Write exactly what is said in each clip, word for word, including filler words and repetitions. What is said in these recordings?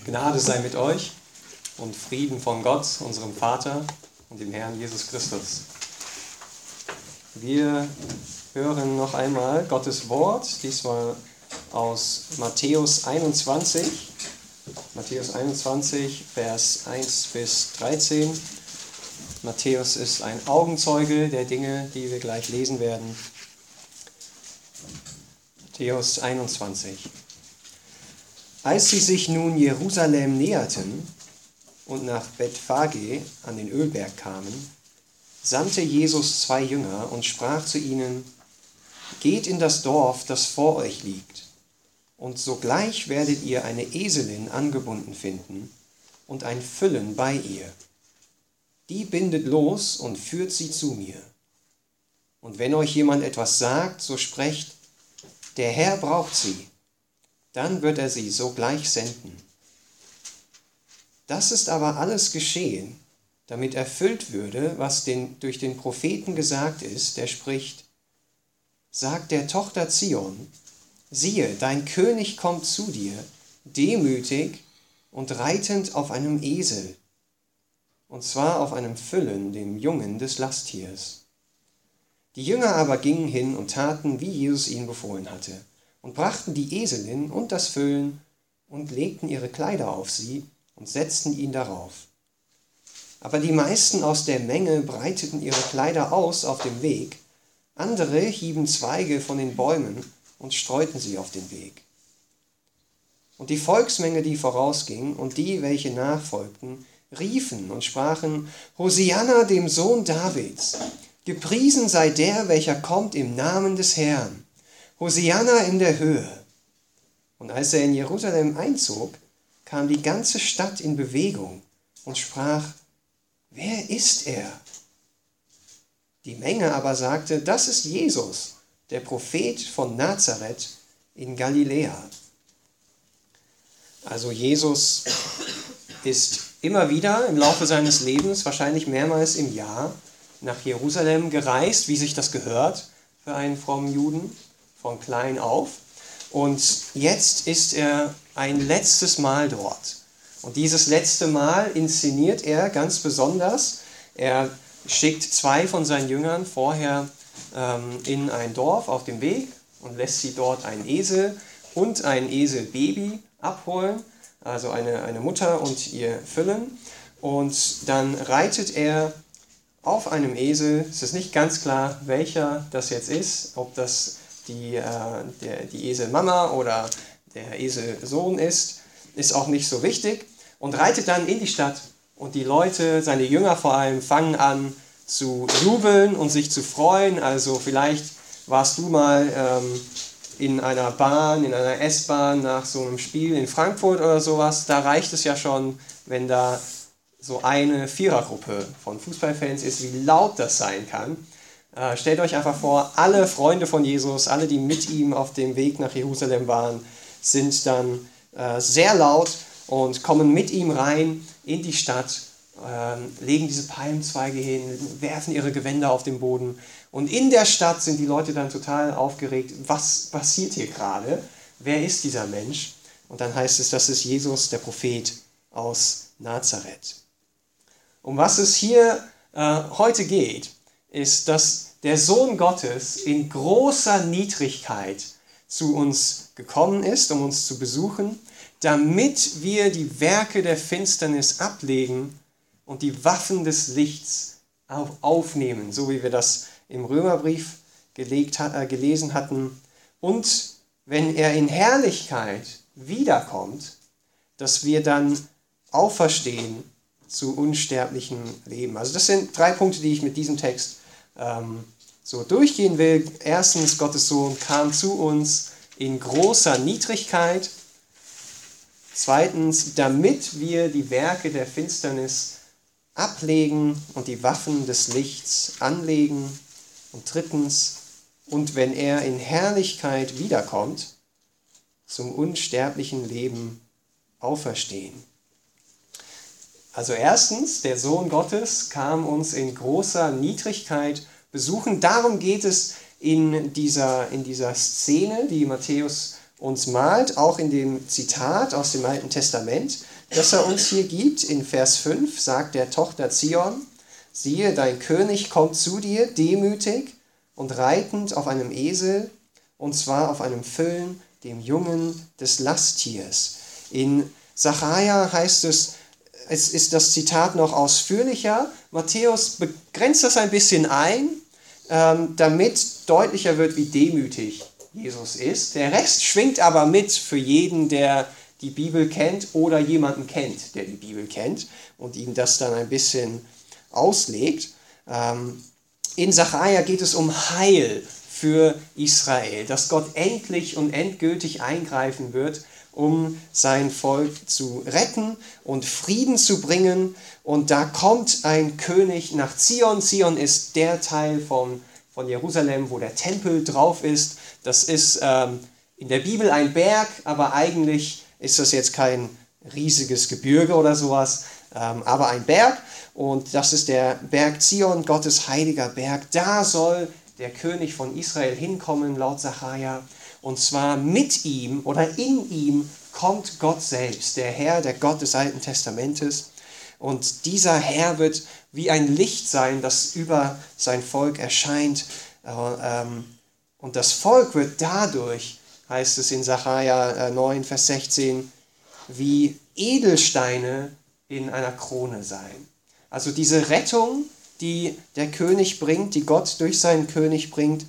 Gnade sei mit euch und Frieden von Gott, unserem Vater und dem Herrn Jesus Christus. Wir hören noch einmal Gottes Wort, diesmal aus Matthäus einundzwanzig. Matthäus einundzwanzig, Vers eins bis dreizehn. Matthäus ist ein Augenzeuge der Dinge, die wir gleich lesen werden. Matthäus einundzwanzig. Als sie sich nun Jerusalem näherten und nach Bethphage an den Ölberg kamen, sandte Jesus zwei Jünger und sprach zu ihnen: Geht in das Dorf, das vor euch liegt, und sogleich werdet ihr eine Eselin angebunden finden und ein Füllen bei ihr. Die bindet los und führt sie zu mir. Und wenn euch jemand etwas sagt, so sprecht: Der Herr braucht sie. Dann wird er sie sogleich senden. Das ist aber alles geschehen, damit erfüllt würde, was den, durch den Propheten gesagt ist, der spricht: Sagt der Tochter Zion: Siehe, dein König kommt zu dir, demütig und reitend auf einem Esel, und zwar auf einem Füllen, dem Jungen des Lasttiers. Die Jünger aber gingen hin und taten, wie Jesus ihnen befohlen hatte, und brachten die Eselin und das Füllen und legten ihre Kleider auf sie und setzten ihn darauf. Aber die meisten aus der Menge breiteten ihre Kleider aus auf dem Weg, andere hieben Zweige von den Bäumen und streuten sie auf den Weg. Und die Volksmenge, die vorausging, und die, welche nachfolgten, riefen und sprachen: Hosianna dem Sohn Davids, gepriesen sei der, welcher kommt im Namen des Herrn. Hosianna in der Höhe. Und als er in Jerusalem einzog, kam die ganze Stadt in Bewegung und sprach: Wer ist er? Die Menge aber sagte: Das ist Jesus, der Prophet von Nazareth in Galiläa. Also Jesus ist immer wieder im Laufe seines Lebens, wahrscheinlich mehrmals im Jahr, nach Jerusalem gereist, wie sich das gehört für einen frommen Juden, von klein auf. Und jetzt ist er ein letztes Mal dort. Und dieses letzte Mal inszeniert er ganz besonders. Er schickt zwei von seinen Jüngern vorher ähm, in ein Dorf auf dem Weg und lässt sie dort einen Esel und ein Eselbaby abholen, also eine, eine Mutter und ihr Füllen. Und dann reitet er auf einem Esel. Es ist nicht ganz klar, welcher das jetzt ist, ob das die, äh, der, die Eselmama oder der Eselsohn ist, ist auch nicht so wichtig. Und reitet dann in die Stadt und die Leute, seine Jünger vor allem, fangen an zu jubeln und sich zu freuen. Also vielleicht warst du mal ähm, in einer Bahn, in einer S-Bahn nach so einem Spiel in Frankfurt oder sowas. Da reicht es ja schon, wenn da so eine Vierergruppe von Fußballfans ist, wie laut das sein kann. Äh, stellt euch einfach vor, alle Freunde von Jesus, alle, die mit ihm auf dem Weg nach Jerusalem waren, sind dann äh, sehr laut und kommen mit ihm rein in die Stadt, äh, legen diese Palmzweige hin, werfen ihre Gewänder auf den Boden. Und in der Stadt sind die Leute dann total aufgeregt. Was passiert hier gerade? Wer ist dieser Mensch? Und dann heißt es, das ist Jesus, der Prophet aus Nazareth. Um was es hier äh, heute geht, ist, dass der Sohn Gottes in großer Niedrigkeit zu uns gekommen ist, um uns zu besuchen, damit wir die Werke der Finsternis ablegen und die Waffen des Lichts auf, aufnehmen, so wie wir das im Römerbrief gelegt, äh, gelesen hatten. Und wenn er in Herrlichkeit wiederkommt, dass wir dann auferstehen zu unsterblichem Leben. Also das sind drei Punkte, die ich mit diesem Text ähm, so durchgehen will. Erstens, Gottes Sohn kam zu uns in großer Niedrigkeit. Zweitens, damit wir die Werke der Finsternis ablegen und die Waffen des Lichts anlegen. Und drittens, und wenn er in Herrlichkeit wiederkommt, zum unsterblichen Leben auferstehen. Also erstens, der Sohn Gottes kam uns in großer Niedrigkeit besuchen. Darum geht es in dieser, in dieser Szene, die Matthäus uns malt, auch in dem Zitat aus dem Alten Testament, das er uns hier gibt. In Vers fünf sagt der Tochter Zion: Siehe, dein König kommt zu dir, demütig und reitend auf einem Esel, und zwar auf einem Füllen, dem Jungen des Lasttiers. In Sacharja heißt es, es ist das Zitat noch ausführlicher. Matthäus begrenzt das ein bisschen ein, ähm, damit deutlicher wird, wie demütig Jesus ist. Der Rest schwingt aber mit für jeden, der die Bibel kennt oder jemanden kennt, der die Bibel kennt und ihm das dann ein bisschen auslegt. Ähm, in Sacharja geht es um Heil für Israel, dass Gott endlich und endgültig eingreifen wird, um sein Volk zu retten und Frieden zu bringen. Und da kommt ein König nach Zion. Zion ist der Teil von, von Jerusalem, wo der Tempel drauf ist. Das ist ähm, in der Bibel ein Berg, aber eigentlich ist das jetzt kein riesiges Gebirge oder sowas, ähm, aber ein Berg. Und das ist der Berg Zion, Gottes heiliger Berg. Da soll der König von Israel hinkommen, laut Sacharja. Und zwar mit ihm oder in ihm kommt Gott selbst, der Herr, der Gott des Alten Testamentes. Und dieser Herr wird wie ein Licht sein, das über sein Volk erscheint. Und das Volk wird dadurch, heißt es in Sacharja neun, Vers sechzehn, wie Edelsteine in einer Krone sein. Also diese Rettung, die der König bringt, die Gott durch seinen König bringt,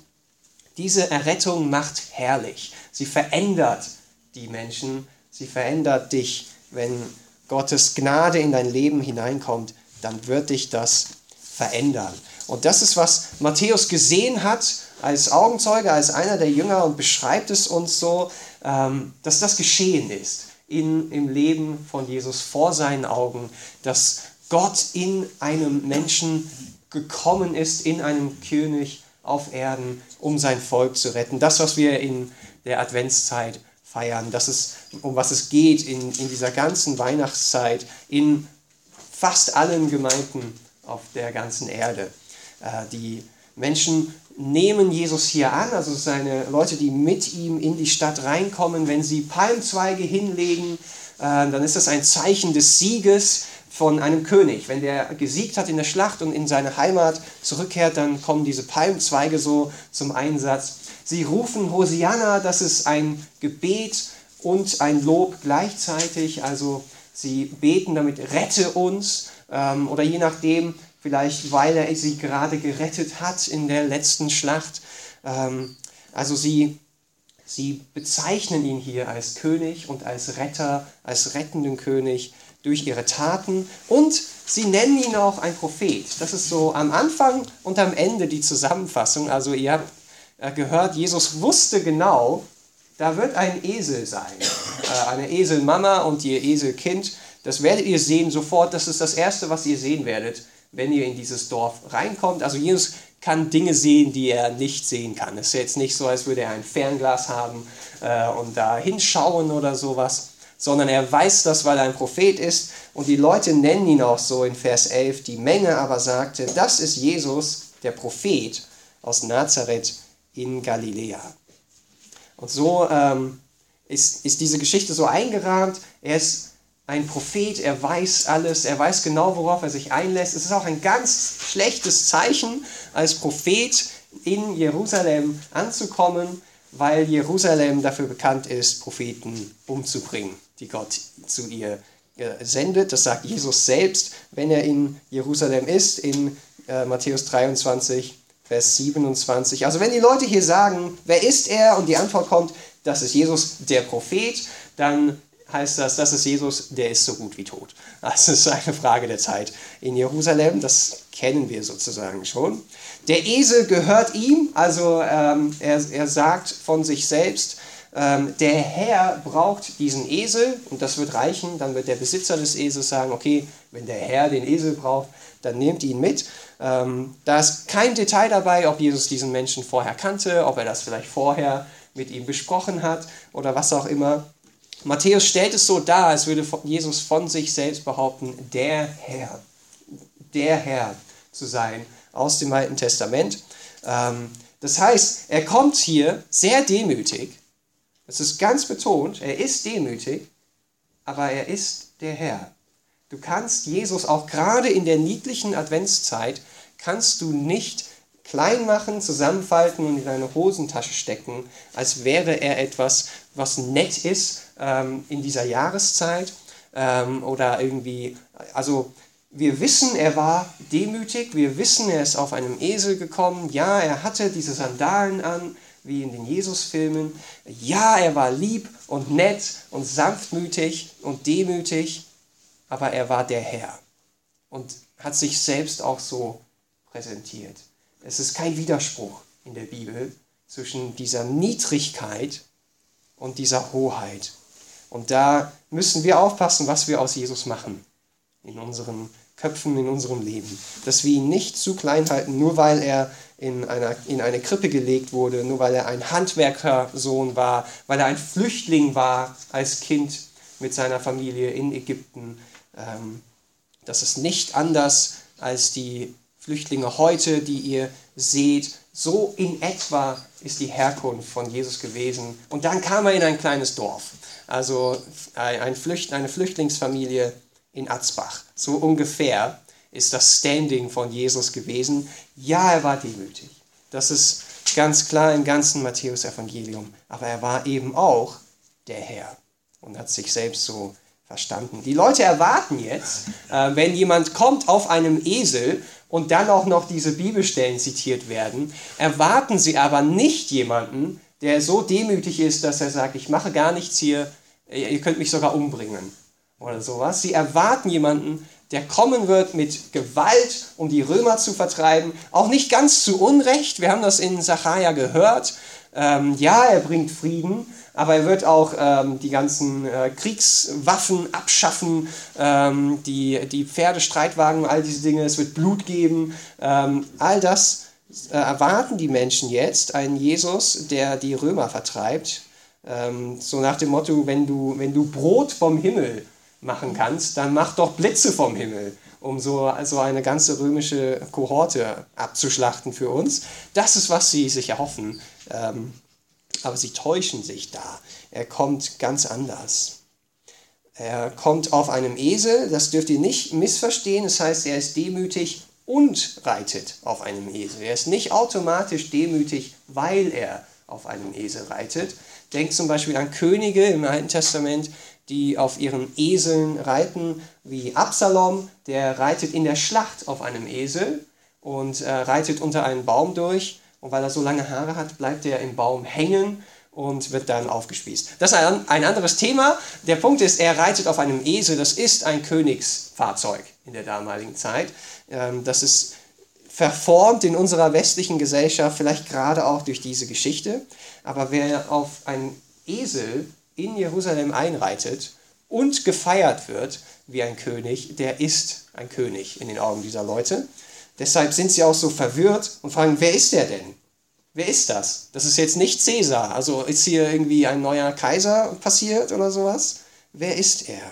diese Errettung macht herrlich. Sie verändert die Menschen, sie verändert dich. Wenn Gottes Gnade in dein Leben hineinkommt, dann wird dich das verändern. Und das ist, was Matthäus gesehen hat als Augenzeuge, als einer der Jünger, und beschreibt es uns so, dass das geschehen ist in, im Leben von Jesus vor seinen Augen, dass Gott in einem Menschen gekommen ist, in einem König auf Erden, um sein Volk zu retten. Das, was wir in der Adventszeit feiern, das ist, um was es geht in, in dieser ganzen Weihnachtszeit, in fast allen Gemeinden auf der ganzen Erde. Äh, die Menschen nehmen Jesus hier an, also seine Leute, die mit ihm in die Stadt reinkommen. Wenn sie Palmzweige hinlegen, äh, dann ist das ein Zeichen des Sieges von einem König. Wenn der gesiegt hat in der Schlacht und in seine Heimat zurückkehrt, dann kommen diese Palmzweige so zum Einsatz. Sie rufen Hosianna, das ist ein Gebet und ein Lob gleichzeitig. Also sie beten damit, rette uns, ähm, oder je nachdem, vielleicht weil er sie gerade gerettet hat in der letzten Schlacht. Ähm, also sie, sie bezeichnen ihn hier als König und als Retter, als rettenden König durch ihre Taten, und sie nennen ihn auch ein Prophet. Das ist so am Anfang und am Ende die Zusammenfassung. Also ihr habt gehört, Jesus wusste genau, da wird ein Esel sein, eine Eselmama und ihr Eselkind. Das werdet ihr sehen sofort. Das ist das Erste, was ihr sehen werdet, wenn ihr in dieses Dorf reinkommt. Also Jesus kann Dinge sehen, die er nicht sehen kann. Es ist jetzt nicht so, als würde er ein Fernglas haben äh, und da hinschauen oder sowas, sondern er weiß das, weil er ein Prophet ist. Und die Leute nennen ihn auch so in Vers elf. Die Menge aber sagte, das ist Jesus, der Prophet aus Nazareth in Galiläa. Und so ähm, ist, ist diese Geschichte so eingerahmt. Er ist ein Prophet, er weiß alles, er weiß genau, worauf er sich einlässt. Es ist auch ein ganz schlechtes Zeichen, als Prophet in Jerusalem anzukommen, weil Jerusalem dafür bekannt ist, Propheten umzubringen, die Gott zu ihr sendet. Das sagt Jesus selbst, wenn er in Jerusalem ist, in äh, Matthäus dreiundzwanzig, Vers siebenundzwanzig. Also wenn die Leute hier sagen, wer ist er? Und die Antwort kommt, das ist Jesus, der Prophet, dann heißt das, das ist Jesus, der ist so gut wie tot. Das ist eine Frage der Zeit in Jerusalem, das kennen wir sozusagen schon. Der Esel gehört ihm, also ähm, er, er sagt von sich selbst, ähm, der Herr braucht diesen Esel und das wird reichen. Dann wird der Besitzer des Esels sagen, okay, wenn der Herr den Esel braucht, dann nehmt ihn mit. Ähm, da ist kein Detail dabei, ob Jesus diesen Menschen vorher kannte, ob er das vielleicht vorher mit ihm besprochen hat oder was auch immer. Matthäus stellt es so dar, als würde Jesus von sich selbst behaupten, der Herr, der Herr zu sein aus dem Alten Testament. Das heißt, er kommt hier sehr demütig. Es ist ganz betont, er ist demütig, aber er ist der Herr. Du kannst Jesus auch gerade in der niedlichen Adventszeit, kannst du nicht klein machen, zusammenfalten und in deine Hosentasche stecken, als wäre er etwas, was nett ist ähm, in dieser Jahreszeit ähm, oder irgendwie, also wir wissen, er war demütig, wir wissen, er ist auf einem Esel gekommen, ja, er hatte diese Sandalen an, wie in den Jesus-Filmen, ja, er war lieb und nett und sanftmütig und demütig, aber er war der Herr und hat sich selbst auch so präsentiert. Es ist kein Widerspruch in der Bibel zwischen dieser Niedrigkeit und dieser Hoheit. Und da müssen wir aufpassen, was wir aus Jesus machen in unseren Köpfen, in unserem Leben. Dass wir ihn nicht zu klein halten, nur weil er in, einer, in eine Krippe gelegt wurde, nur weil er ein Handwerkersohn war, weil er ein Flüchtling war als Kind mit seiner Familie in Ägypten. Ähm, das ist nicht anders als die Flüchtlinge heute, die ihr seht. So in etwa ist die Herkunft von Jesus gewesen. Und dann kam er in ein kleines Dorf. Also ein Flücht, eine Flüchtlingsfamilie in Atzbach. So ungefähr ist das Standing von Jesus gewesen. Ja, er war demütig. Das ist ganz klar im ganzen Matthäus-Evangelium. Aber er war eben auch der Herr und hat sich selbst so verstanden. Die Leute erwarten jetzt, äh, wenn jemand kommt auf einem Esel und dann auch noch diese Bibelstellen zitiert werden, erwarten sie aber nicht jemanden, der so demütig ist, dass er sagt, ich mache gar nichts hier, ihr könnt mich sogar umbringen oder sowas. Sie erwarten jemanden, der kommen wird mit Gewalt, um die Römer zu vertreiben. Auch nicht ganz zu Unrecht, wir haben das in Sacharja gehört. Ähm, ja, er bringt Frieden, aber er wird auch ähm, die ganzen äh, Kriegswaffen abschaffen, ähm, die, die Pferdestreitwagen, all diese Dinge, es wird Blut geben. Ähm, all das äh, erwarten die Menschen jetzt, einen Jesus, der die Römer vertreibt. Ähm, so nach dem Motto, wenn du, wenn du Brot vom Himmel machen kannst, dann mach doch Blitze vom Himmel, um so also eine ganze römische Kohorte abzuschlachten für uns. Das ist, was sie sich erhoffen. Ähm, aber sie täuschen sich da. Er kommt ganz anders. Er kommt auf einem Esel, das dürft ihr nicht missverstehen. Das heißt, er ist demütig und reitet auf einem Esel. Er ist nicht automatisch demütig, weil er auf einem Esel reitet. Denkt zum Beispiel an Könige im Alten Testament, die auf ihren Eseln reiten, wie Absalom, der reitet in der Schlacht auf einem Esel und äh, reitet unter einen Baum durch. Und weil er so lange Haare hat, bleibt er im Baum hängen und wird dann aufgespießt. Das ist ein, ein anderes Thema. Der Punkt ist, er reitet auf einem Esel. Das ist ein Königsfahrzeug in der damaligen Zeit. Ähm, das ist verformt in unserer westlichen Gesellschaft, vielleicht gerade auch durch diese Geschichte. Aber wer auf einen Esel in Jerusalem einreitet und gefeiert wird wie ein König, der ist ein König in den Augen dieser Leute. Deshalb sind sie auch so verwirrt und fragen, wer ist der denn? Wer ist das? Das ist jetzt nicht Cäsar. Also ist hier irgendwie ein neuer Kaiser passiert oder sowas? Wer ist er?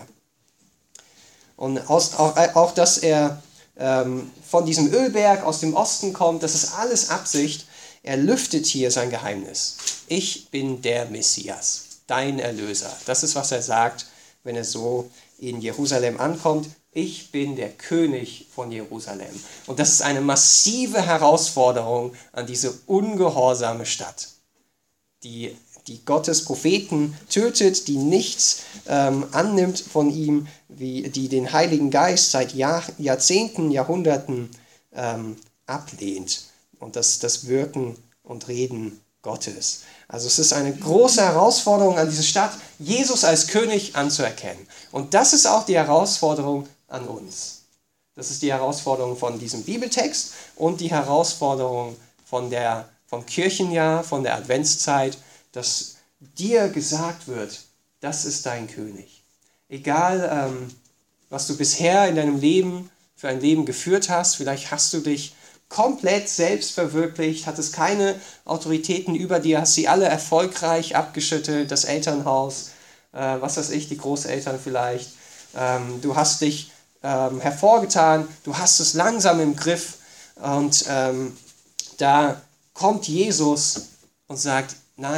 Und aus, auch, auch, dass er ähm, von diesem Ölberg aus dem Osten kommt, das ist alles Absicht. Er lüftet hier sein Geheimnis. Ich bin der Messias, dein Erlöser. Das ist, was er sagt, wenn er so in Jerusalem ankommt. Ich bin der König von Jerusalem. Und das ist eine massive Herausforderung an diese ungehorsame Stadt, die, die Gottes Propheten tötet, die nichts ähm, annimmt von ihm, wie, die den Heiligen Geist seit Jahr, Jahrzehnten, Jahrhunderten ähm, ablehnt. Und das, das Wirken und Reden Gottes. Also es ist eine große Herausforderung an diese Stadt, Jesus als König anzuerkennen. Und das ist auch die Herausforderung an uns. Das ist die Herausforderung von diesem Bibeltext und die Herausforderung von der, vom Kirchenjahr, von der Adventszeit, dass dir gesagt wird, das ist dein König. Egal, ähm, was du bisher in deinem Leben für ein Leben geführt hast, vielleicht hast du dich komplett selbst verwirklicht, hattest keine Autoritäten über dir, hast sie alle erfolgreich abgeschüttelt, das Elternhaus, äh, was weiß ich, die Großeltern vielleicht. Ähm, du hast dich ähm, hervorgetan, du hast es langsam im Griff und ähm, da kommt Jesus und sagt, nein,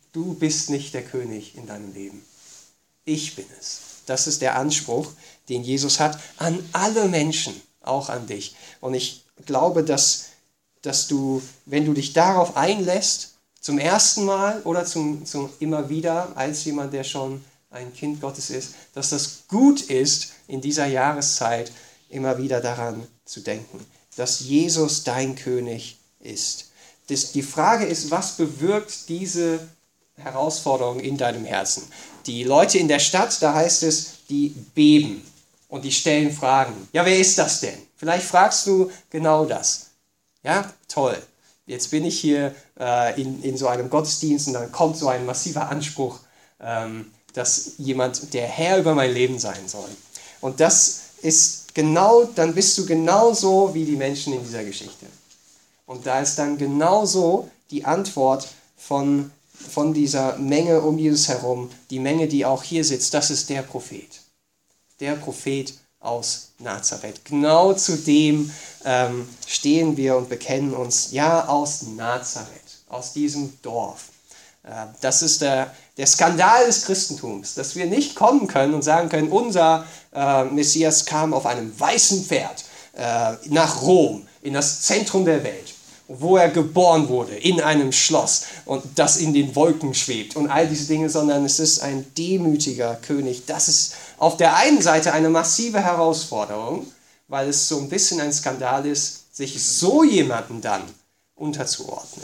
Du bist nicht der König in deinem Leben. Ich bin es. Das ist der Anspruch, den Jesus hat an alle Menschen, auch an dich. Und ich glaube, dass, dass du, wenn du dich darauf einlässt, zum ersten Mal oder zum, zum immer wieder, als jemand, der schon ein Kind Gottes ist, dass das gut ist, in dieser Jahreszeit immer wieder daran zu denken, dass Jesus dein König ist. Das, die Frage ist, was bewirkt diese Herausforderung in deinem Herzen? Die Leute in der Stadt, da heißt es, die beben und die stellen Fragen. Ja, wer ist das denn? Vielleicht fragst du genau das. Ja, toll. Jetzt bin ich hier äh, in, in so einem Gottesdienst und dann kommt so ein massiver Anspruch, ähm, dass jemand der Herr über mein Leben sein soll. Und das ist genau, dann bist du genauso wie die Menschen in dieser Geschichte. Und da ist dann genauso die Antwort von, von dieser Menge um Jesus herum, die Menge, die auch hier sitzt, das ist der Prophet. Der Prophet aus Nazareth. Genau zu dem ähm, stehen wir und bekennen uns, ja, aus Nazareth, aus diesem Dorf. Äh, das ist der, der Skandal des Christentums, dass wir nicht kommen können und sagen können, unser äh, Messias kam auf einem weißen Pferd äh, nach Rom, in das Zentrum der Welt, wo er geboren wurde, in einem Schloss und das in den Wolken schwebt und all diese Dinge, sondern es ist ein demütiger König. Das ist auf der einen Seite eine massive Herausforderung, weil es so ein bisschen ein Skandal ist, sich so jemanden dann unterzuordnen.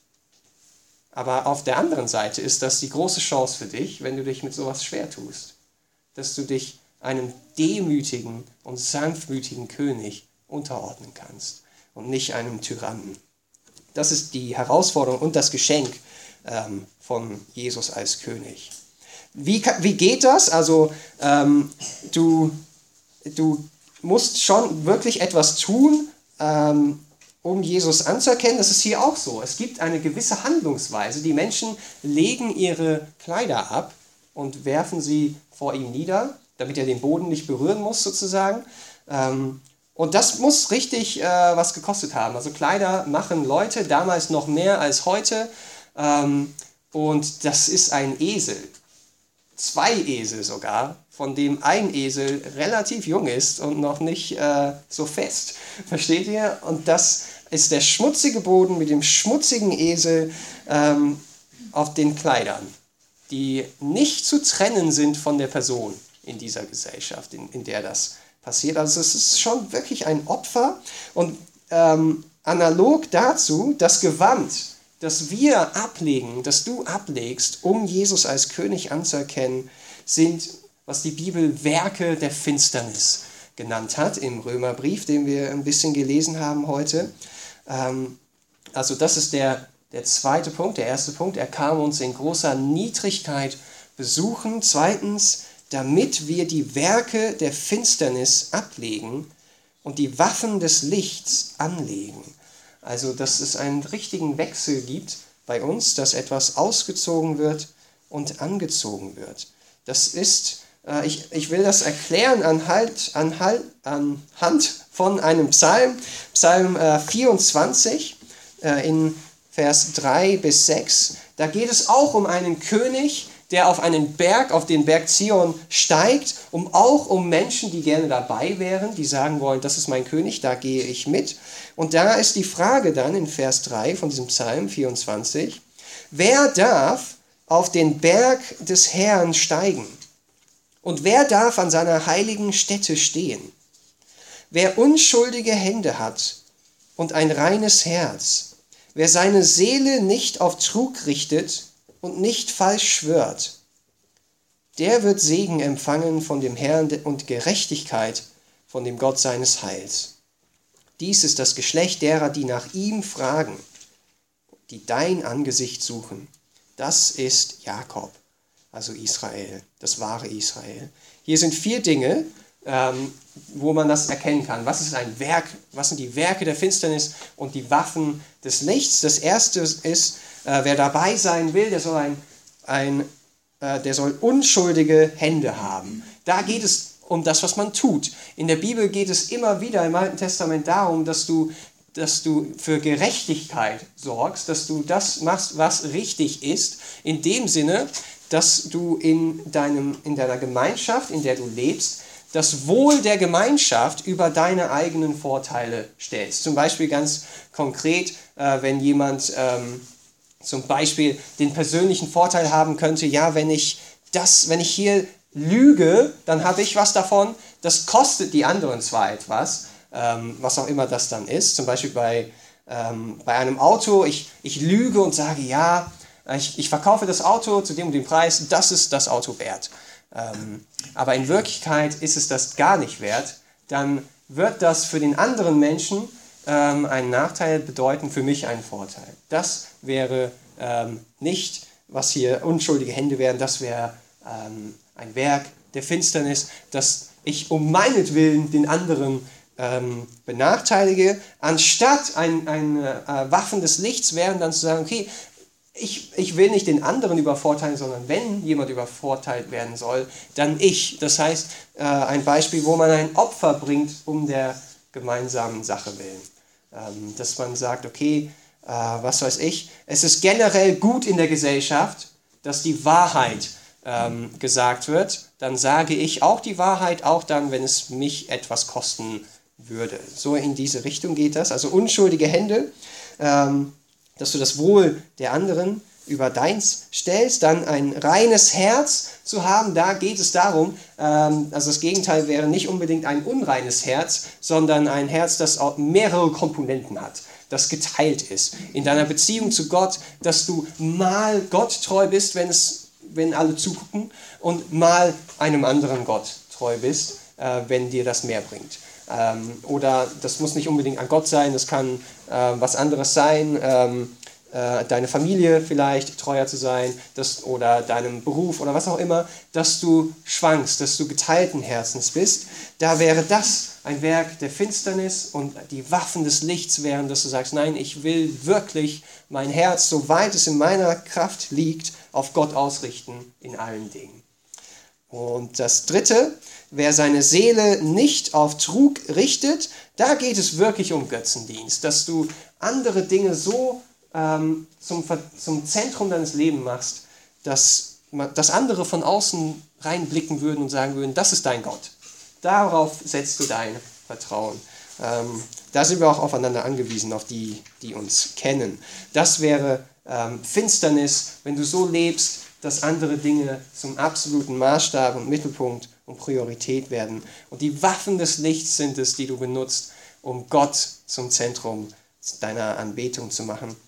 Aber auf der anderen Seite ist das die große Chance für dich, wenn du dich mit sowas schwer tust, dass du dich einem demütigen und sanftmütigen König unterordnen kannst und nicht einem Tyrannen. Das ist die Herausforderung und das Geschenk ähm, von Jesus als König. Wie, wie geht das? Also ähm, du, du musst schon wirklich etwas tun, ähm, um Jesus anzuerkennen. Das ist hier auch so. Es gibt eine gewisse Handlungsweise. Die Menschen legen ihre Kleider ab und werfen sie vor ihm nieder, damit er den Boden nicht berühren muss sozusagen. Ähm, Und das muss richtig äh, was gekostet haben. Also Kleider machen Leute, damals noch mehr als heute. Ähm, und das ist ein Esel. Zwei Esel sogar, von dem ein Esel relativ jung ist und noch nicht äh, so fest. Versteht ihr? Und das ist der schmutzige Boden mit dem schmutzigen Esel ähm, auf den Kleidern, die nicht zu trennen sind von der Person in dieser Gesellschaft, in, in der das passiert. Also es ist schon wirklich ein Opfer und ähm, analog dazu das Gewand, das wir ablegen, das du ablegst, um Jesus als König anzuerkennen, sind, was die Bibel Werke der Finsternis genannt hat im Römerbrief, den wir ein bisschen gelesen haben heute. Ähm, also das ist der, der zweite Punkt, der erste Punkt. Er kam uns in großer Niedrigkeit besuchen. Zweitens, damit wir die Werke der Finsternis ablegen und die Waffen des Lichts anlegen. Also, dass es einen richtigen Wechsel gibt bei uns, dass etwas ausgezogen wird und angezogen wird. Das ist, äh, ich, ich will das erklären anhand, anhand, anhand von einem Psalm, Psalm äh, vierundzwanzig, äh, in Vers drei bis sechs. Da geht es auch um einen König, der auf einen Berg, auf den Berg Zion steigt, um auch um Menschen, die gerne dabei wären, die sagen wollen, das ist mein König, da gehe ich mit. Und da ist die Frage dann in Vers drei von diesem Psalm vierundzwanzig, wer darf auf den Berg des Herrn steigen? Und wer darf an seiner heiligen Stätte stehen? Wer unschuldige Hände hat und ein reines Herz, wer seine Seele nicht auf Trug richtet und nicht falsch schwört, der wird Segen empfangen von dem Herrn und Gerechtigkeit von dem Gott seines Heils. Dies ist das Geschlecht derer, die nach ihm fragen, die dein Angesicht suchen. Das ist Jakob, also Israel, das wahre Israel. Hier sind vier Dinge, ähm, wo man das erkennen kann. Was ist ein Werk, was sind die Werke der Finsternis und die Waffen des Lichts? Das erste ist, äh, wer dabei sein will, der soll, ein, ein, äh, der soll unschuldige Hände haben. Da geht es um das, was man tut. In der Bibel geht es immer wieder im Alten Testament darum, dass du dass du für Gerechtigkeit sorgst, dass du das machst, was richtig ist, in dem Sinne, dass du in, deinem, in deiner Gemeinschaft, in der du lebst, das Wohl der Gemeinschaft über deine eigenen Vorteile stellst. Zum Beispiel ganz konkret, äh, wenn jemand ähm, zum Beispiel den persönlichen Vorteil haben könnte, ja, wenn ich das, wenn ich hier lüge, dann habe ich was davon, das kostet die anderen zwar etwas, ähm, was auch immer das dann ist, zum Beispiel bei, ähm, bei einem Auto, ich, ich lüge und sage, ja, ich, ich verkaufe das Auto zu dem und dem Preis, das ist das Auto wert. Ähm, aber in Wirklichkeit ist es das gar nicht wert, dann wird das für den anderen Menschen ähm, einen Nachteil bedeuten, für mich einen Vorteil. Das wäre ähm, nicht, was hier unschuldige Hände wären, das wäre ähm, ein Werk der Finsternis, dass ich um meinetwillen den anderen ähm, benachteilige, anstatt ein, ein äh, Waffen des Lichts wären, dann zu sagen, okay, Ich, ich will nicht den anderen übervorteilen, sondern wenn jemand übervorteilt werden soll, dann ich. Das heißt, äh, ein Beispiel, wo man ein Opfer bringt, um der gemeinsamen Sache willen. Ähm, dass man sagt, okay, äh, was weiß ich, es ist generell gut in der Gesellschaft, dass die Wahrheit ähm, gesagt wird. Dann sage ich auch die Wahrheit, auch dann, wenn es mich etwas kosten würde. So in diese Richtung geht das. Also unschuldige Hände. Ähm, dass du das Wohl der anderen über deins stellst, dann ein reines Herz zu haben, da geht es darum, ähm, also das Gegenteil wäre nicht unbedingt ein unreines Herz, sondern ein Herz, das auch mehrere Komponenten hat, das geteilt ist. In deiner Beziehung zu Gott, dass du mal Gott treu bist, wenn, es, wenn alle zugucken, und mal einem anderen Gott treu bist, äh, wenn dir das mehr bringt. Ähm, oder das muss nicht unbedingt an Gott sein, das kann äh, was anderes sein, ähm, äh, deine Familie vielleicht treuer zu sein, das, oder deinem Beruf oder was auch immer, dass du schwankst, dass du geteilten Herzens bist. Da wäre das ein Werk der Finsternis und die Waffen des Lichts wären, dass du sagst, nein, ich will wirklich mein Herz, soweit es in meiner Kraft liegt, auf Gott ausrichten in allen Dingen. Und das Dritte, wer seine Seele nicht auf Trug richtet, da geht es wirklich um Götzendienst, dass du andere Dinge so ähm, zum, zum Zentrum deines Lebens machst, dass, dass andere von außen reinblicken würden und sagen würden, das ist dein Gott. Darauf setzt du dein Vertrauen. Ähm, da sind wir auch aufeinander angewiesen, auf die, die uns kennen. Das wäre ähm, Finsternis, wenn du so lebst, dass andere Dinge zum absoluten Maßstab und Mittelpunkt und Priorität werden. Und die Waffen des Lichts sind es, die du benutzt, um Gott zum Zentrum deiner Anbetung zu machen.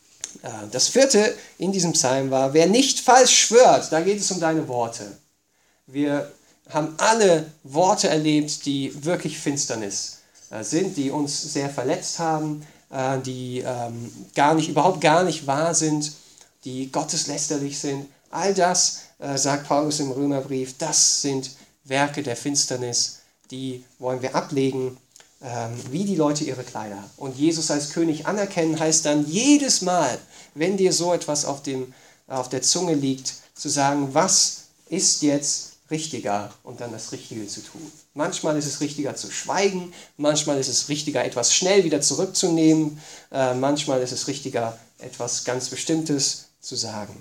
Das vierte in diesem Psalm war, wer nicht falsch schwört, da geht es um deine Worte. Wir haben alle Worte erlebt, die wirklich Finsternis sind, die uns sehr verletzt haben, die gar nicht, überhaupt gar nicht wahr sind, die gotteslästerlich sind. All das, äh, sagt Paulus im Römerbrief, das sind Werke der Finsternis, die wollen wir ablegen, ähm, wie die Leute ihre Kleider. Und Jesus als König anerkennen heißt dann jedes Mal, wenn dir so etwas auf, dem, auf der Zunge liegt, zu sagen, was ist jetzt richtiger und dann das Richtige zu tun. Manchmal ist es richtiger zu schweigen, manchmal ist es richtiger, etwas schnell wieder zurückzunehmen, äh, manchmal ist es richtiger, etwas ganz Bestimmtes zu sagen.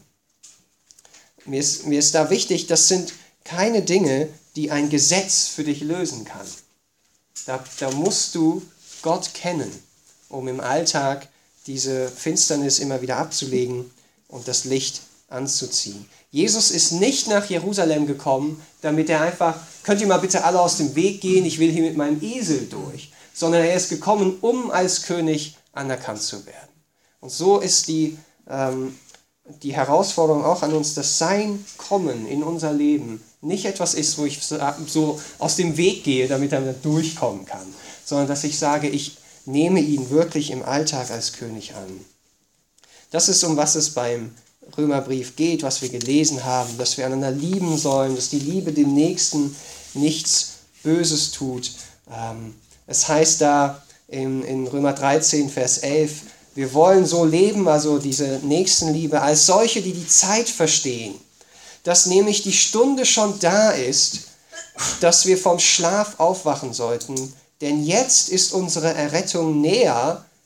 Mir ist, mir ist da wichtig, das sind keine Dinge, die ein Gesetz für dich lösen kann. Da, da musst du Gott kennen, um im Alltag diese Finsternis immer wieder abzulegen und das Licht anzuziehen. Jesus ist nicht nach Jerusalem gekommen, damit er einfach, könnt ihr mal bitte alle aus dem Weg gehen, ich will hier mit meinem Esel durch, sondern er ist gekommen, um als König anerkannt zu werden. Und so ist die ähm, die Herausforderung auch an uns, dass sein Kommen in unser Leben nicht etwas ist, wo ich so aus dem Weg gehe, damit er durchkommen kann, sondern dass ich sage, ich nehme ihn wirklich im Alltag als König an. Das ist, um was es beim Römerbrief geht, was wir gelesen haben, dass wir einander lieben sollen, dass die Liebe dem Nächsten nichts Böses tut. Es heißt da in, in Römer dreizehn, Vers elf, wir wollen so leben, also diese Nächstenliebe, als solche, die die Zeit verstehen, dass nämlich die Stunde schon da ist, dass wir vom Schlaf aufwachen sollten, denn jetzt ist unsere Errettung näher,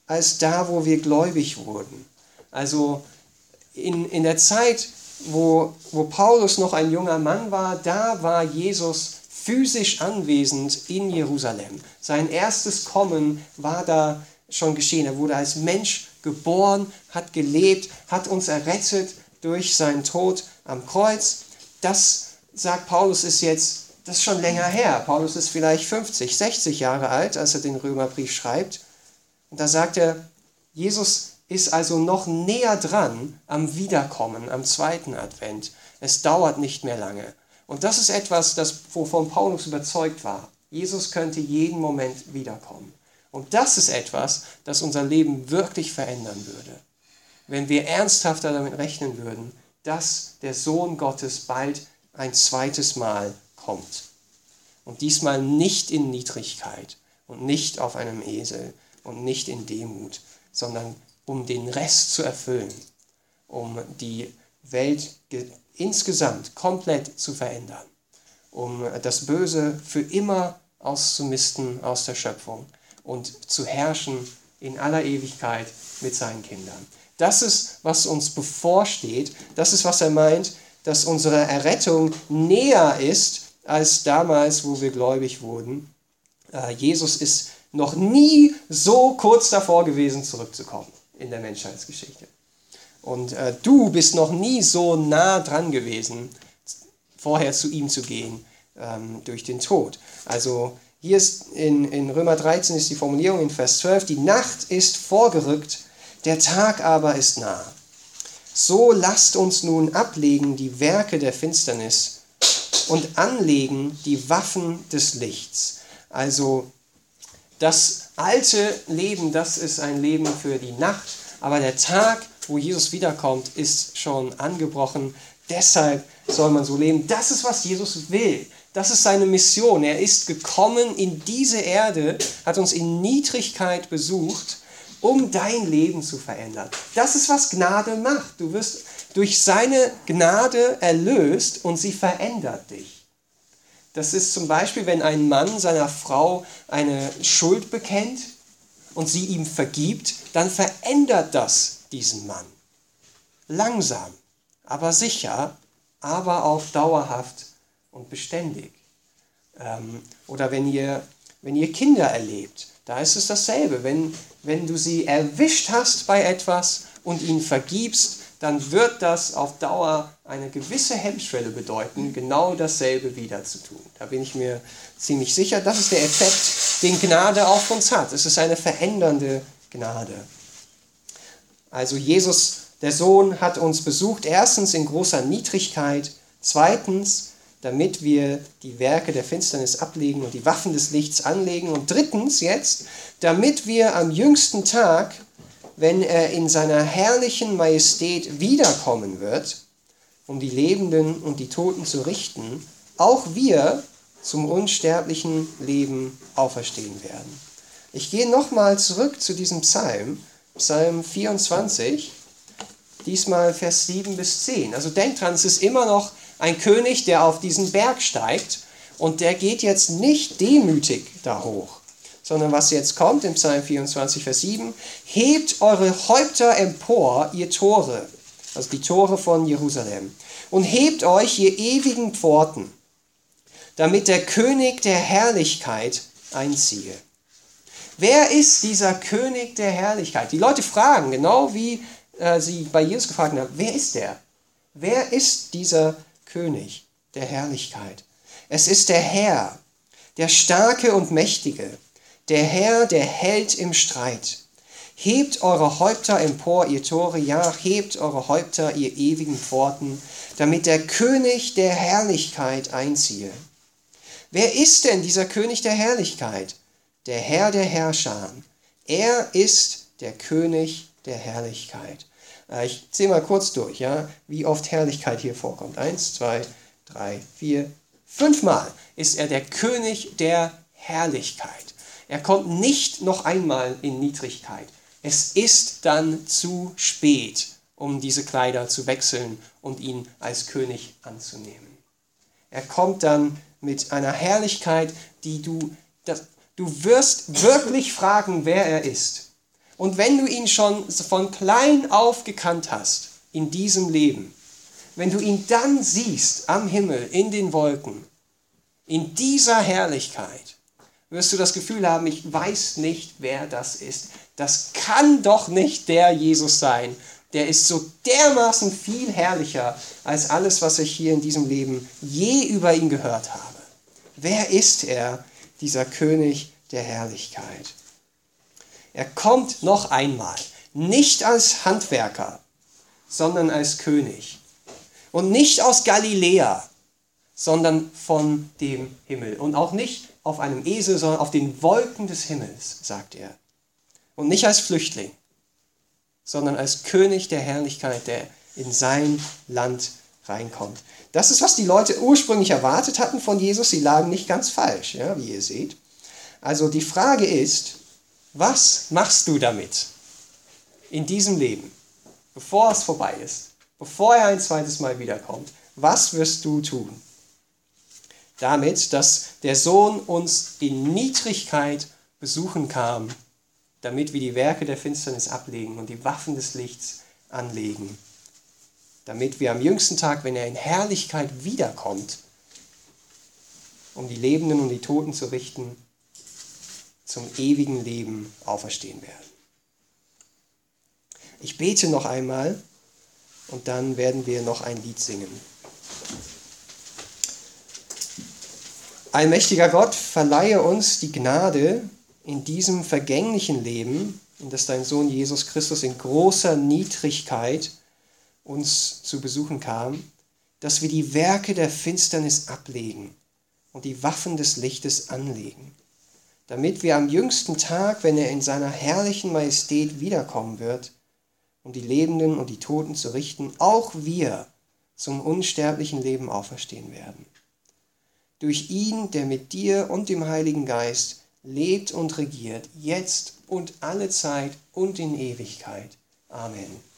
als da, wo wir gläubig wurden. Also in, in der Zeit, wo, wo Paulus noch ein junger Mann war, da war Jesus physisch anwesend in Jerusalem. Sein erstes Kommen war da schon geschehen. Er wurde als Mensch geboren, hat gelebt, hat uns errettet durch seinen Tod am Kreuz. Das, sagt Paulus, ist jetzt, das ist schon länger her. Paulus ist vielleicht fünfzig, sechzig Jahre alt, als er den Römerbrief schreibt. Und da sagt er, Jesus ist also noch näher dran am Wiederkommen, am zweiten Advent. Es dauert nicht mehr lange. Und das ist etwas, das, wovon Paulus überzeugt war. Jesus könnte jeden Moment wiederkommen. Und das ist etwas, das unser Leben wirklich verändern würde. Wenn wir ernsthafter damit rechnen würden, dass der Sohn Gottes bald ein zweites Mal kommt. Und diesmal nicht in Niedrigkeit und nicht auf einem Esel und nicht in Demut, sondern um den Rest zu erfüllen, um die Welt insgesamt komplett zu verändern, um das Böse für immer auszumisten aus der Schöpfung und zu herrschen in aller Ewigkeit mit seinen Kindern. Das ist, was uns bevorsteht. Das ist, was er meint, dass unsere Errettung näher ist als damals, wo wir gläubig wurden. Äh, Jesus ist noch nie so kurz davor gewesen, zurückzukommen in der Menschheitsgeschichte. Und äh, du bist noch nie so nah dran gewesen, vorher zu ihm zu gehen, ähm, durch den Tod. Also hier ist in, in Römer dreizehn ist die Formulierung in Vers zwölf, die Nacht ist vorgerückt, der Tag aber ist nah. So lasst uns nun ablegen die Werke der Finsternis und anlegen die Waffen des Lichts. Also das alte Leben, das ist ein Leben für die Nacht, aber der Tag, wo Jesus wiederkommt, ist schon angebrochen. Deshalb soll man so leben. Das ist, was Jesus will. Das ist seine Mission. Er ist gekommen in diese Erde, hat uns in Niedrigkeit besucht, um dein Leben zu verändern. Das ist, was Gnade macht. Du wirst durch seine Gnade erlöst und sie verändert dich. Das ist zum Beispiel, wenn ein Mann seiner Frau eine Schuld bekennt und sie ihm vergibt, dann verändert das diesen Mann. Langsam, aber sicher, aber auch dauerhaft und beständig. Ähm, oder wenn ihr, wenn ihr Kinder erlebt, da ist es dasselbe. Wenn, wenn du sie erwischt hast bei etwas und ihnen vergibst, dann wird das auf Dauer eine gewisse Hemmschwelle bedeuten, genau dasselbe wieder zu tun. Da bin ich mir ziemlich sicher. Das ist der Effekt, den Gnade auf uns hat. Es ist eine verändernde Gnade. Also Jesus, der Sohn, hat uns besucht, erstens in großer Niedrigkeit, zweitens, damit wir die Werke der Finsternis ablegen und die Waffen des Lichts anlegen, und drittens jetzt, damit wir am jüngsten Tag, wenn er in seiner herrlichen Majestät wiederkommen wird, um die Lebenden und die Toten zu richten, auch wir zum unsterblichen Leben auferstehen werden. Ich gehe nochmal zurück zu diesem Psalm, Psalm vierundzwanzig, diesmal Vers sieben bis zehn. Also denkt dran, es ist immer noch ein König, der auf diesen Berg steigt, und der geht jetzt nicht demütig da hoch, sondern was jetzt kommt im Psalm vierundzwanzig, Vers sieben, hebt eure Häupter empor, ihr Tore, also die Tore von Jerusalem, und hebt euch, ihr ewigen Pforten, damit der König der Herrlichkeit einziehe. Wer ist dieser König der Herrlichkeit? Die Leute fragen, genau wie äh, sie bei Jesus gefragt haben, wer ist der? Wer ist dieser König der Herrlichkeit? Es ist der Herr, der Starke und Mächtige, der Herr, der Held im Streit. Hebt eure Häupter empor, ihr Tore, ja, hebt eure Häupter, ihr ewigen Pforten, damit der König der Herrlichkeit einziehe. Wer ist denn dieser König der Herrlichkeit? Der Herr der Herrscher. Er ist der König der Herrlichkeit. Ich zähle mal kurz durch, ja, wie oft Herrlichkeit hier vorkommt. Eins, zwei, drei, vier, fünfmal ist er der König der Herrlichkeit. Er kommt nicht noch einmal in Niedrigkeit. Es ist dann zu spät, um diese Kleider zu wechseln und ihn als König anzunehmen. Er kommt dann mit einer Herrlichkeit, die du, das, du wirst wirklich fragen, wer er ist. Und wenn du ihn schon von klein auf gekannt hast in diesem Leben, wenn du ihn dann siehst am Himmel, in den Wolken, in dieser Herrlichkeit, wirst du das Gefühl haben, ich weiß nicht, wer das ist. Das kann doch nicht der Jesus sein. Der ist so dermaßen viel herrlicher als alles, was ich hier in diesem Leben je über ihn gehört habe. Wer ist er, dieser König der Herrlichkeit? Er kommt noch einmal, nicht als Handwerker, sondern als König. Und nicht aus Galiläa, sondern von dem Himmel. Und auch nicht auf einem Esel, sondern auf den Wolken des Himmels, sagt er. Und nicht als Flüchtling, sondern als König der Herrlichkeit, der in sein Land reinkommt. Das ist, was die Leute ursprünglich erwartet hatten von Jesus. Sie lagen nicht ganz falsch, ja, wie ihr seht. Also die Frage ist, was machst du damit in diesem Leben, bevor es vorbei ist? Bevor er ein zweites Mal wiederkommt, was wirst du tun? Damit, dass der Sohn uns in Niedrigkeit besuchen kam, damit wir die Werke der Finsternis ablegen und die Waffen des Lichts anlegen. Damit wir am jüngsten Tag, wenn er in Herrlichkeit wiederkommt, um die Lebenden und die Toten zu richten, zum ewigen Leben auferstehen werden. Ich bete noch einmal. Und dann werden wir noch ein Lied singen. Allmächtiger Gott, verleihe uns die Gnade in diesem vergänglichen Leben, in das dein Sohn Jesus Christus in großer Niedrigkeit uns zu besuchen kam, dass wir die Werke der Finsternis ablegen und die Waffen des Lichtes anlegen, damit wir am jüngsten Tag, wenn er in seiner herrlichen Majestät wiederkommen wird, um die Lebenden und die Toten zu richten, auch wir zum unsterblichen Leben auferstehen werden. Durch ihn, der mit dir und dem Heiligen Geist lebt und regiert, jetzt und alle Zeit und in Ewigkeit. Amen.